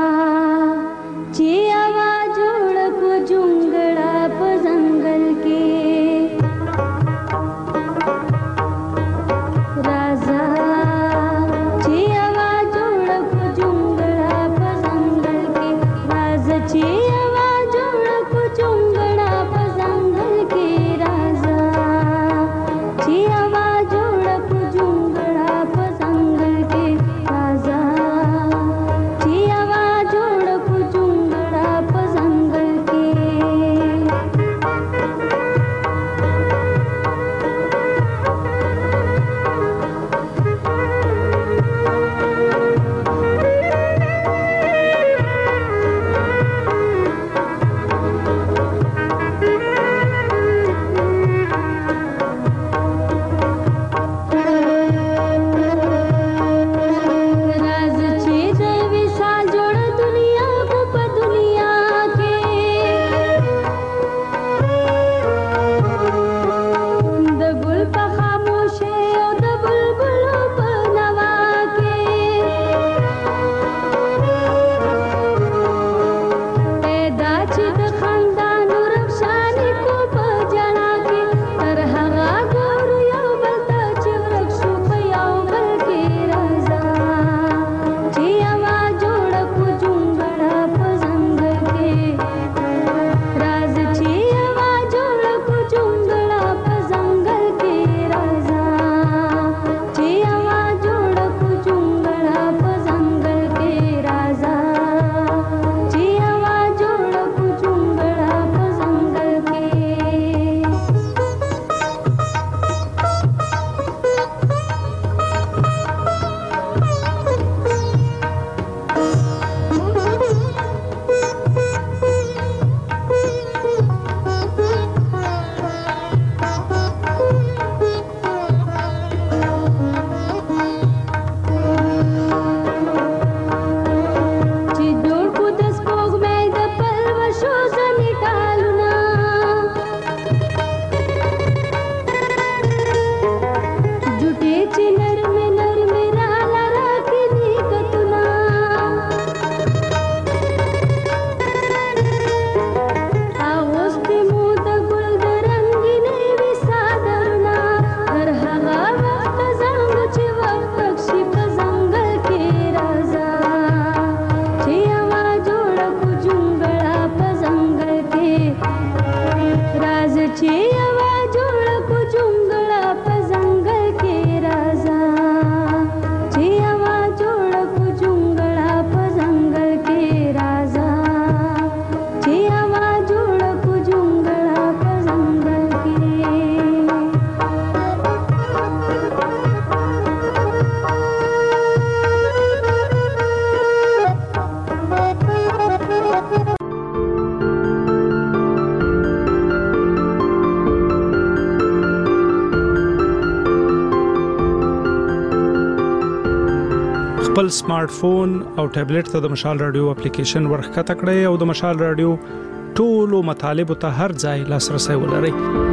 Speaker 21: خپل سمارټ فون او ټابلیټ ته د مشال رادیو اپلیکیشن ورښکته کړئ او د مشال رادیو ټولو مطالبو ته هر ځای لاسرسي ولرئ.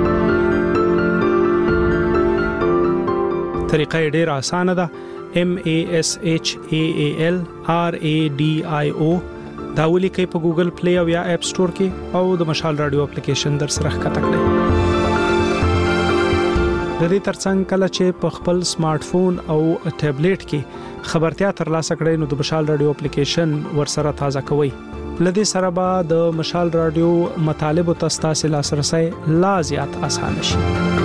Speaker 21: طریقه ډېره اسانه ده. MASHAALRADIO دا ولیکئ په ګوګل پلی او یا اپ سٹور کې او د مشال رادیو اپلیکیشن در سره ښکته کړئ. د دې ترڅنګ کله چې په خپل سمارټ فون او ټابلیټ کې خبرتیا ترلاسه کړئ نو د مشال رادیو اپلیکیشن ورسره تازه کوئ. لدې سره به د مشال رادیو مطالبو ته ستاسو لاسرسي لا زیات اسانه شي.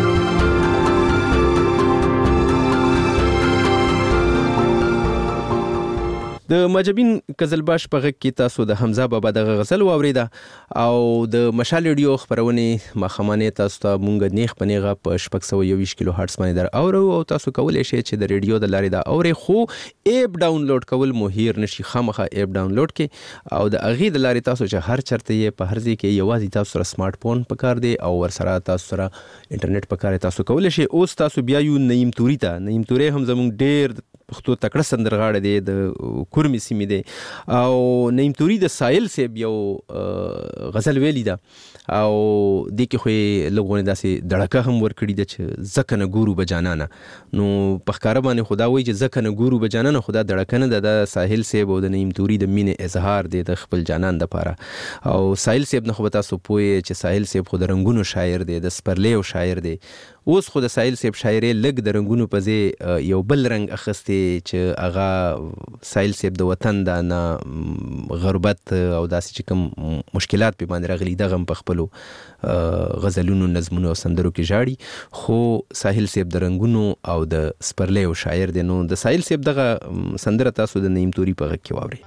Speaker 6: د مجبین قزلباش په غږ کې تاسو د حمزه بابا د غزل واوریده او د مشال رادیو خبرونه مخامنه تاسو ته مونږ نیخ پنیغه په 621 کیلو هرتز باندې در او تاسو کولای شئ چې د رادیو د لارې دا اوري خو اپ ډاونلوډ کول مهیر نشي. خامخه اپ ډاونلوډ کې او د اغه د لارې تاسو چې هر چرته یې په هر ځای کې یوازې تاسو سره سمارټ فون پکار دی او ورسره تاسو سره انټرنیټ پکار تاسو کولای شئ. اوس تاسو بیا یو نیم توري هم زموږ ډیر پښتو تکړه سندرغاړی دی د کورمي سیمې دی او نیم توري د سایل سیب یو غزل ویلی ده او د کې خو لګونه داسې دړکه هم ورکړي ده چې زکنه ګورو بجانانه. نو په ښکاره باندې خدا وایي چې زکنه ګورو بجانانه خدا دړکه نه ده. د ساحل سیب او د نیم توري د مینې اظهار دی د خپل جانان دپاره. او ساحل سیب نه خو به تاسو پوهیئ چې ساحل سیب خو د رنګونو شاعر دی، د سپرلیو شاعر دی. اوس خو د ساحل سیب شاعري لګ د رنګونو په ځای یو بل رنګ اخستې چې هغه ساحل سیب د وطن د نه غربت او داسې چې کوم مشکلات په باندې راغلي دغه په خپلو غزلونو نظمونو او سندرو کې جاړي. خو ساحل سیب د رنګونو او د سپرلیو شاعر دی. نو د ساحل سیب دغه سندره تاسو د نیم توري په غږ کې واورئ.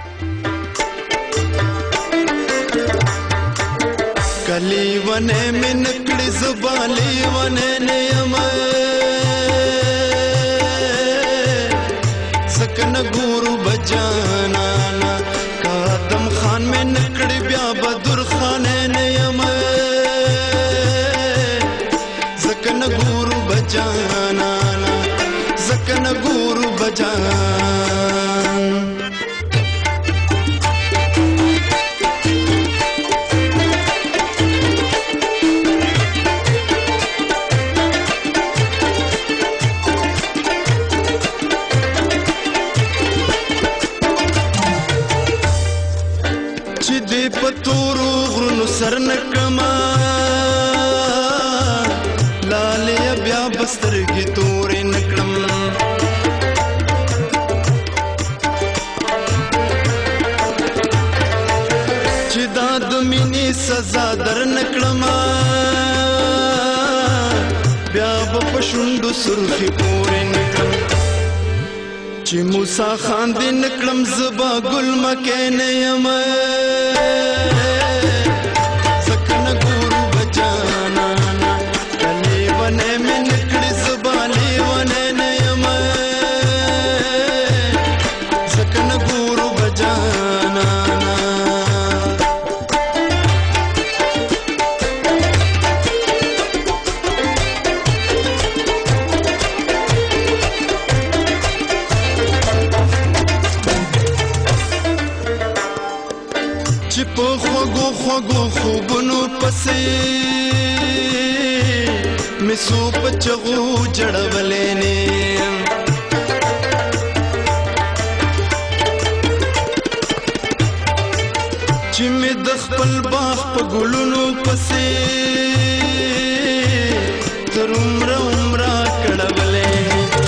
Speaker 8: کلی ونه من کړي زبالي ونه نه یم سکن ګورو بجانا قدم خان من کړي بیا بدر خان نه یم سکن ګورو بجانا سکن ګورو بجانا پتورو غرونو سر نکما لالیا بیا بسترګي تورې نکړم چې دا د مینې سزا در نکړم بیا په شونډو سرخي پورې نکړم چې موسی خان دې نکړم زبا ګل مکه نه یم خوبونو پسې مسو پچغو جړولې نه چې مې د خپل باغ په ګلونو پسې تر عمره کړولې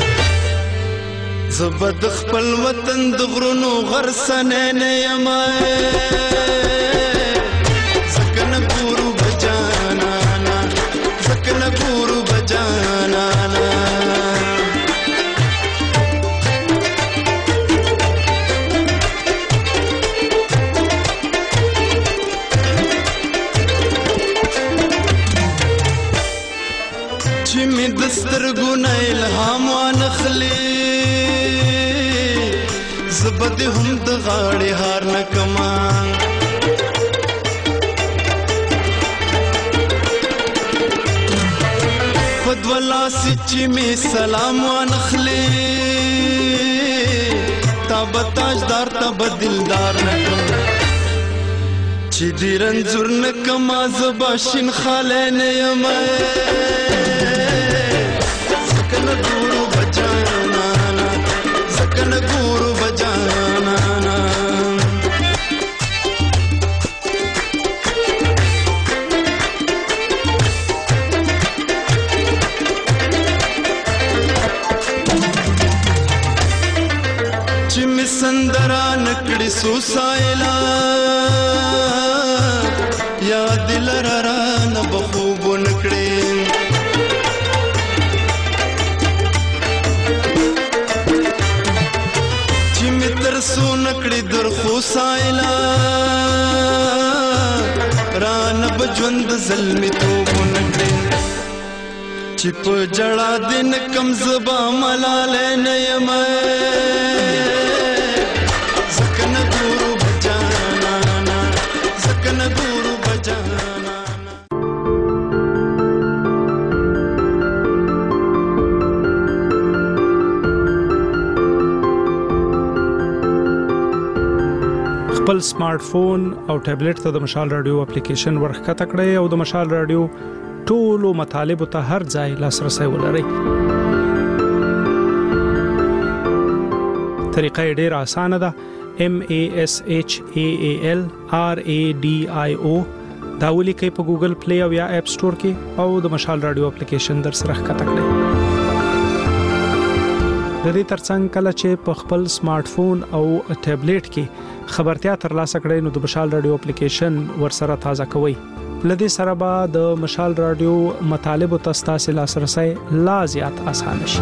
Speaker 8: زه د خپل وطن د غرونو غرسنه نه یم چې مې د سترګو نه الهام وانخلي زه به دې هم د غاړې هار نه کما په دوه لاسې چې مې سلام وانخلي تا بتاجدار تا بدلدار نکم چې دی رنځور نکما زبا شین خاله نه یم سکن ګورو بجانا سکن ګورو بجانا چې می سندرا نکړې سو سایلا یا دل را نه بخوب نکړې چې می تر سو نکړې در خو سایلا را نه بجوند ظلمي توب نکړې چې په جړا دین کم زبا ملاله نه یم سکن ګورو بجانا سکن ګورو بجانا
Speaker 21: خپل سمارټ فون او ټابلیټ ته د مشال رادیو اپلیکیشن ورخکته کړئ او د مشال رادیو ټولو مطالب ته هر ځای لاسرسي ولرئ. طریقه ډېره اسانه ده. MASHAALRADIO دا ولیکئ په ګوګل پلی او یا اپ سٹور کې او د مشال رادیو اپلیکیشن در سره ښکته کړئ. د دې ترڅنګ کله چې په خپل سمارټ فون او ټابلیټ کې خبرتیا ترلاسه کړئ نو د مشال رادیو اپلیکیشن ورسره تازه کوئ. لدې سره به د مشال رادیو مطالب او تاسو لاسرسي لا زیات اسانه شي.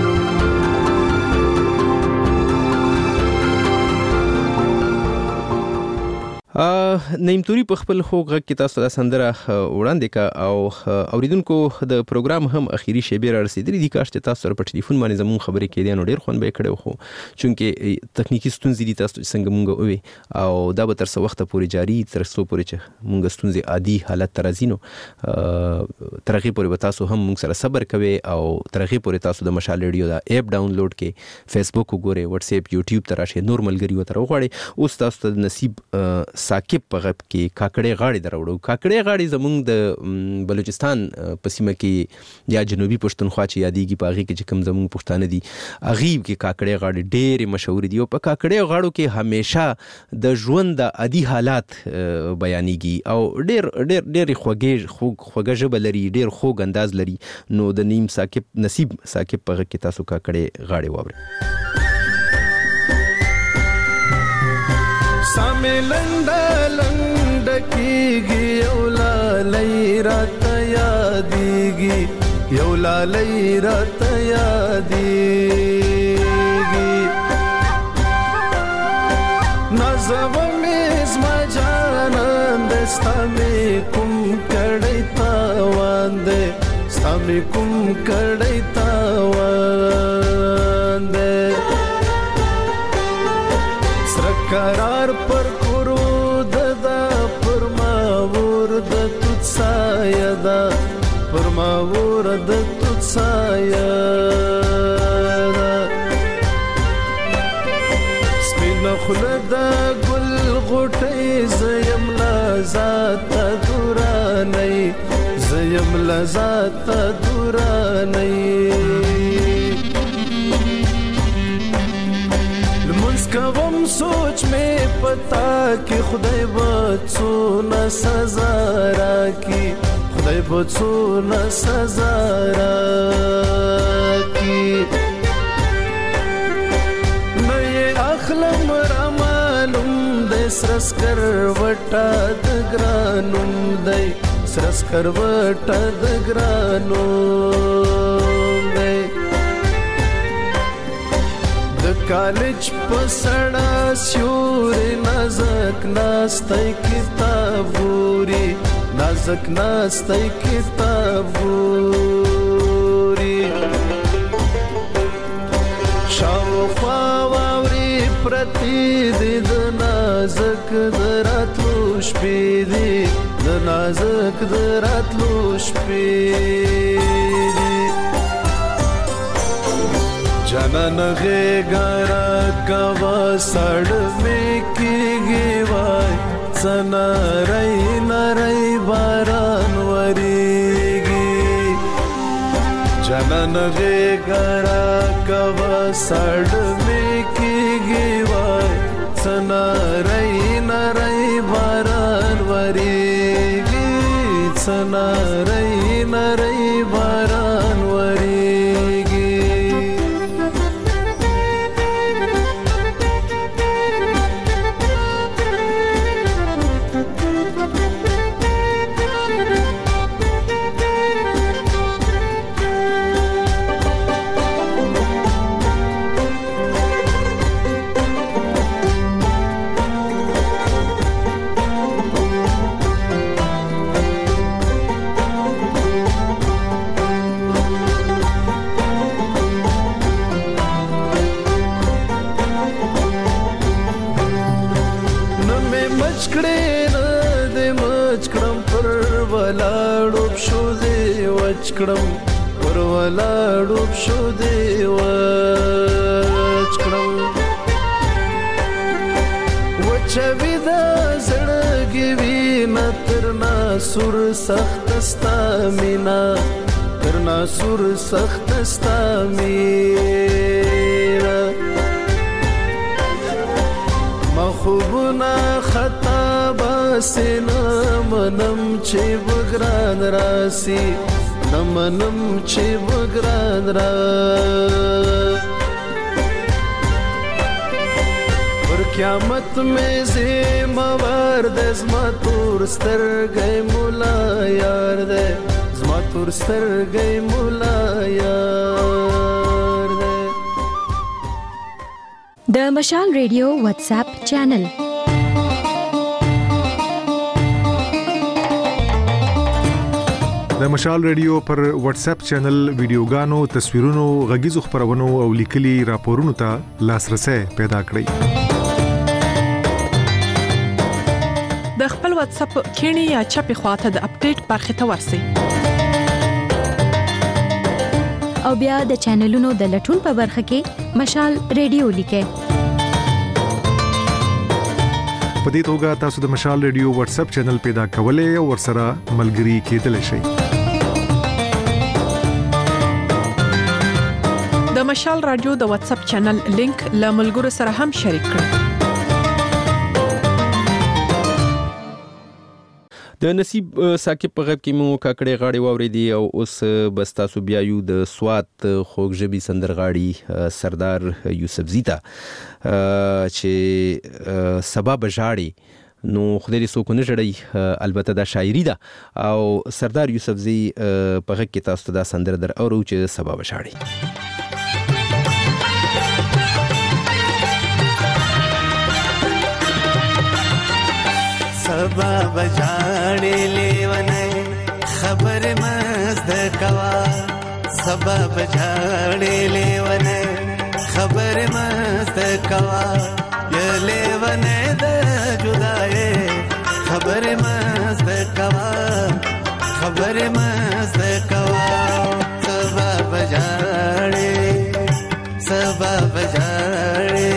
Speaker 21: نیم توري په خپل خوغه کې تاسو د سندره وړاندې کا او اوریدونکو د پروګرام هم اخیری شیبه را رسیدلې دي. کاش ته تاسو سره په ټلیفون باندې زموږ خبرې کېدې نو ډېر خوند به کړو خو چونکې تخنیکی ستونزې دي تاسو څنګه مونږ وې او دا به تر څو وخت پورې جاری تر څو پورې چې مونږ ستونزې عادي حالت ترازینو ترغه پورې تاسو هم مونږ سره صبر کوئ او ترغه پورې تاسو د مشال ریډیو دا اپ ډاونلوډ کې فیسبوک وګورئ واتس اپ یوټیوب ته راشئ نور ملګری وته وغواړئ. اوس تاسو ته نصیب ساکب په غب کې کاکړې غاړي دروړو. کاکړې غاړي زموږ د بلوچستان په سیمه کې یا جنوبي پښتونخوا چې یادېږي په هغې کې چې کوم زموږ پښتانه دي هغې کې کاکړې غاړي ډېرې مشهورې دي او په کاکړې غاړو کې همیشه د ژوند د عادي حالات بیانېږي او ډېرې خوږه ژبه لري ډېر خوږ انداز لري. نو د نیم ساکب نصیب ساکب په غږ کې تاسو کاکړې غاړي واورئ.
Speaker 9: سامې لنډه کېږي یو لالی راته یادېږي یو لالی راته یادېږي نازوه مې زما جانان دی ستا مې کوم کړی تاوان دی ستا مې کوم کړی تاوان دی سره قرار پر کورو ددا پر ما ور د توت سایه دا پر ما ور د توت سایه دا سپین خلد ګل غټي زیم لا ذات دوراني زیم لا ذات دوراني کوم سوچ میں پتا کہ خدای بچو نہ سزا راکی خدای بچو نہ سزا راکی میں یہ اخلم را معلوم دے سرس کر وٹا دگرانم دے سرس کر وٹا دگرانم دے کالج پسڑا سیوری نازک ناستی کتابوری نازک ناستی کتابوری شاوخوا واوری پرتی دی د نازک دراتلو شپی دی د نازک دراتلو شپی دی जनन गेगारा कवा सड़ में की वाय सना रई नरई बारान वरीगी जनन गेगारा कवा सड़ में की वाय सना रई नरई बारान वरीगी सना रई नरई बारान वरीगी वचकडम परवलाडूब शोधे वचकडम वचविदा जडगिवी नतरना सुर सख्तस्ता मीना करना सुर सख्तस्ता मीना मखुबना खता बासिना मनम चे बगरान रासी नमनम चे बगरान रा और क़यामत में ज़िम्मेवार दे ज़मातुर स्तर गए मुला यार दे ज़मातुर स्तर गए मुला यार दे
Speaker 11: द मशाल रेडियो व्हाट्सएप चैनल
Speaker 12: د مشال ریډیو پر واتس اپ چینل ویډیوګانو تصویرونو غږیزو خبرونو او لیکلي راپورونو ته لاسرسي پیدا کړئ
Speaker 14: د خپل واتس اپ کینی یا چپی خواته د اپډیټ برخه ته ورسئ
Speaker 11: او بیا د چینلونو د لټون په برخه کې مشال ریډیو لیکئ
Speaker 12: په دې توګه تاسو د مشال ریډیو واتس اپ چینل پیدا کولای او ورسره ملګري کېدلی شئ
Speaker 14: د مشال رادیو د واتس اپ چینل لینک له ملګرو سره هم شریک کړئ
Speaker 6: د نصیب ساکب په غږ کې مو کاکړې غاړي واورېدي او اوس بس تاسو بیا یو د سوات خوږژبي سندرغاړي سردار یوسفزي ته چې سبب ژاړي نو خدای دې څوک نه ژړي البته دا شاعري ده او سردار یوسفزي په غږ کې تاسو ته دا سندره در اورو چې سبب ژاړي
Speaker 24: سبب جاړې لیونه خبر مزد کوا سبب جاړې لیونه خبر مزد کوا ی لیونه د جدای خبر مزد کوا خبر مزد کوا سبب جاړې سبب جاړې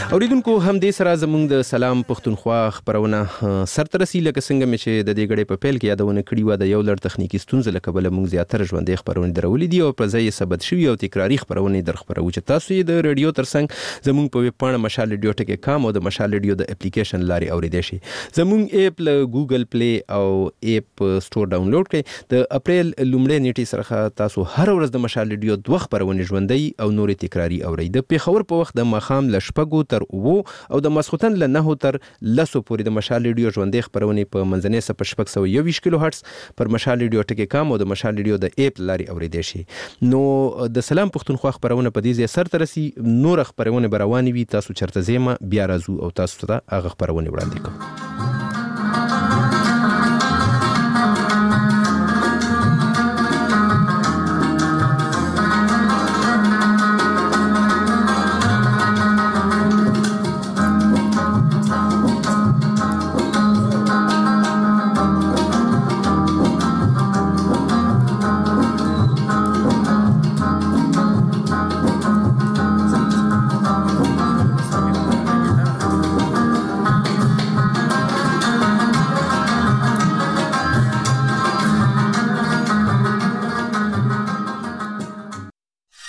Speaker 6: اوریدونکو هم دې سره زموږ د سلام پښتونخوا خبرونه سرته رسي لکه څنګه مې چې د دې غړې په پیل کې یادونه کړې و د یو لړ تخنیکی ستونزې له کبله موږ زیاتره ژوندۍ خبرونه درولې دي او په ځای ثبت شوي او تکراری خبرونه در خبرو چې تاسو یې د ریډیو ترڅنګ زموږ په ویب پاڼه مشال ریډیو ټکی کام او د مشال ریډیو د اپلیکیشن لارې اوریدئ شئ. زموږ ایپ له ګوګل پلی او ایپ سٹور ډاونلوډ کړئ. د اپریل لومړۍ نیټې سره تاسو هر ورځ د مشال ریډیو دوه خبرونه ژوندۍ او نورې تکراری اورئ. د پیښور په وخت د ماښام له 6 تر 9 او د ماسخوتن له 9 تر 10 پورې د مشال ریډیو ژوندۍ خبرونه په منځنۍ صفر 621 کیلو هرتز پر مشال ریډیو ټکی کام او د مشال ریډیو د ایپ لارې اوریدئ شئ. نو د سلام پښتونخوا خبرونه په دې ځای سرته رسي. نور خبرونه روانې وي، تاسو چرته زیمه بیا راځو او تاسو ته هغه خبرونه وړاندې کوو.